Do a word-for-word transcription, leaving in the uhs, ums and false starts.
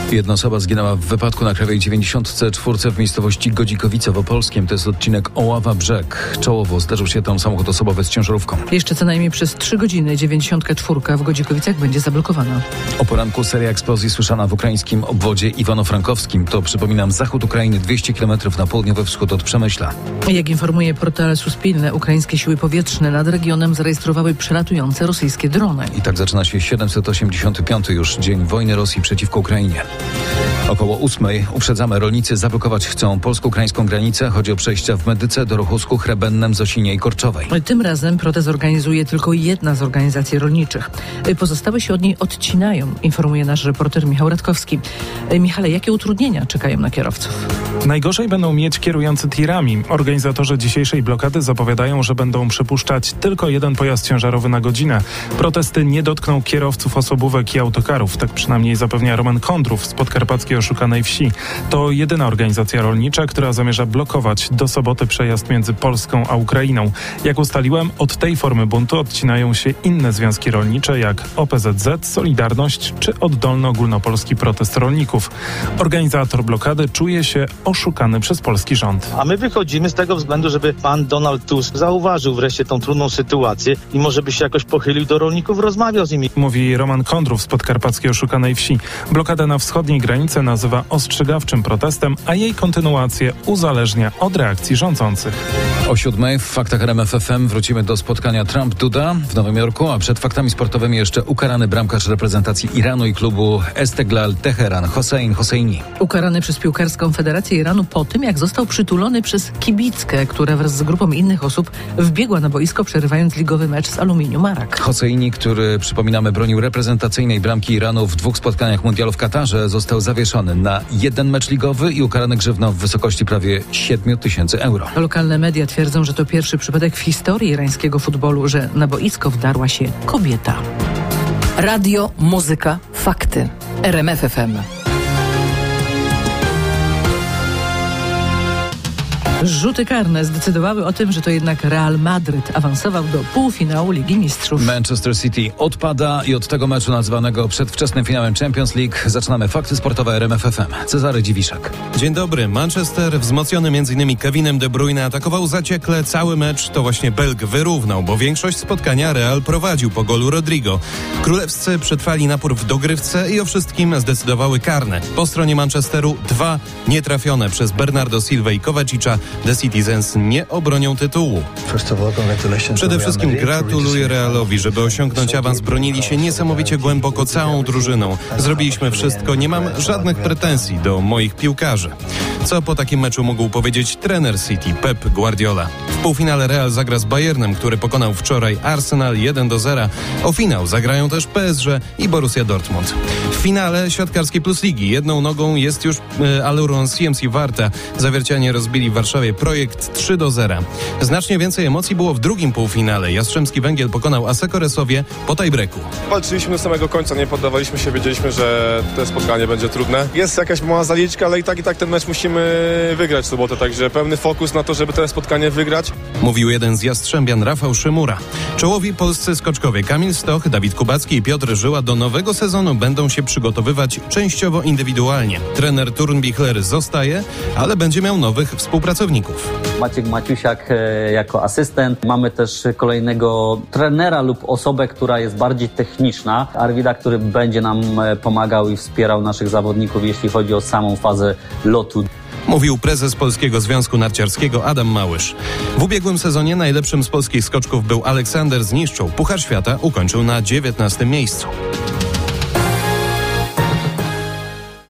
Jedna osoba zginęła w wypadku na Krajowej dziewięćdziesiątce cztery w miejscowości Godzikowice w Opolskiem. To jest odcinek Oława-Brzeg. Czołowo zdarzył się tam samochód osobowy z ciężarówką. Jeszcze co najmniej przez trzy godziny dziewięćdziesiątka czwórka w Godzikowicach będzie zablokowana. O poranku seria eksplozji słyszana w ukraińskim obwodzie iwano-frankowskim. To, przypominam, zachód Ukrainy dwieście kilometrów na południowy wschód od Przemyśla. Jak informuje portal Suspilne, ukraińskie siły powietrzne nad regionem zarejestrowały przelatujące rosyjskie drony. I tak zaczyna się siedemset osiemdziesiąty piąty już dzień wojny Rosji przeciwko Ukrainie. Około ósmej uprzedzamy, rolnicy zablokować chcą polsko-ukraińską granicę. Chodzi o przejścia w Medyce, Dorochusku, Chrebennem, Zosinie i Korczowej. Tym razem protest organizuje tylko jedna z organizacji rolniczych. Pozostałe się od niej odcinają, informuje nasz reporter Michał Radkowski. Michale, jakie utrudnienia czekają na kierowców? Najgorzej będą mieć kierujący tirami. Organizatorzy dzisiejszej blokady zapowiadają, że będą przepuszczać tylko jeden pojazd ciężarowy na godzinę. Protesty nie dotkną kierowców osobówek i autokarów. Tak przynajmniej zapewnia Roman Kondrów z podkarpackiej Oszukanej Wsi. To jedyna organizacja rolnicza, która zamierza blokować do soboty przejazd między Polską a Ukrainą. Jak ustaliłem, od tej formy buntu odcinają się inne związki rolnicze jak O P Z Z, Solidarność czy Oddolny Ogólnopolski Protest Rolników. Organizator blokady czuje się oszukany przez polski rząd. A my wychodzimy z tego względu, żeby pan Donald Tusk zauważył wreszcie tą trudną sytuację i może by się jakoś pochylił do rolników, rozmawiał z nimi. Mówi Roman Kondrów z podkarpackiej Oszukanej Wsi. Blokadę na wschodniej granicy nazywa ostrzegawczym protestem, a jej kontynuację uzależnia od reakcji rządzących. O siódmej w Faktach R M F F M wrócimy do spotkania Trump-Duda w Nowym Jorku, a przed faktami sportowymi jeszcze ukarany bramkarz reprezentacji Iranu i klubu Esteglal Teheran, Hossein Hosseini. Ukarany przez piłkarską Federację Iranu po tym, jak został przytulony przez kibickę, która wraz z grupą innych osób wbiegła na boisko, przerywając ligowy mecz z Aluminium Arak. Hosseini, który, przypominamy, bronił reprezentacyjnej bramki Iranu w dwóch spotkaniach mundialu w Katarze, został zawieszony na jeden mecz ligowy i ukarany grzywną w wysokości prawie siedem tysięcy euro. Lokalne media twierdzą, że to pierwszy przypadek w historii irańskiego futbolu, że na boisko wdarła się kobieta. Radio, muzyka, fakty. R M F F M. Rzuty karne zdecydowały o tym, że to jednak Real Madryt awansował do półfinału Ligi Mistrzów. Manchester City odpada i od tego meczu nazwanego przedwczesnym finałem Champions League zaczynamy fakty sportowe R M F F M. Cezary Dziwiszek. Dzień dobry. Manchester, wzmocniony między innymi Kevinem De Bruyne, atakował zaciekle cały mecz. To właśnie Belg wyrównał, bo większość spotkania Real prowadził po golu Rodrigo. Królewscy przetrwali napór w dogrywce i o wszystkim zdecydowały karne. Po stronie Manchesteru dwa nietrafione przez Bernardo Silva i Kovacicza. The Citizens nie obronią tytułu. Przede wszystkim gratuluję Realowi, żeby osiągnąć awans. Bronili się niesamowicie głęboko całą drużyną. Zrobiliśmy wszystko, nie mam żadnych pretensji do moich piłkarzy. Co po takim meczu mógł powiedzieć trener City, Pep Guardiola? W półfinale Real zagra z Bayernem, który pokonał wczoraj Arsenal jeden do zera. O finał zagrają też P S G i Borussia Dortmund. W finale siatkarskiej Plus Ligi jedną nogą jest już y, Aluron C M C Warta. Zawiercianie rozbili w Warszawie Projekt trzy do zera. Znacznie więcej emocji było w drugim półfinale. Jastrzębski Węgiel pokonał Asseco Resowie po tiebreaku. Walczyliśmy do samego końca, nie poddawaliśmy się, wiedzieliśmy, że to spotkanie będzie trudne. Jest jakaś mała zaliczka, ale i tak i tak ten mecz musimy wygrać w sobotę, także pełny fokus na to, żeby to spotkanie wygrać. Mówił jeden z Jastrzębian, Rafał Szymura. Czołowi polscy skoczkowie Kamil Stoch, Dawid Kubacki i Piotr Żyła do nowego sezonu będą się przygotowywać częściowo indywidualnie. Trener Turnbichler zostaje, ale będzie miał nowych współpracowników. Maciek Maciusiak e, jako asystent. Mamy też kolejnego trenera lub osobę, która jest bardziej techniczna. Arwida, który będzie nam e, pomagał i wspierał naszych zawodników, jeśli chodzi o samą fazę lotu. Mówił prezes Polskiego Związku Narciarskiego Adam Małysz. W ubiegłym sezonie najlepszym z polskich skoczków był Aleksander Zniszczuł. Puchar Świata ukończył na dziewiętnastym miejscu.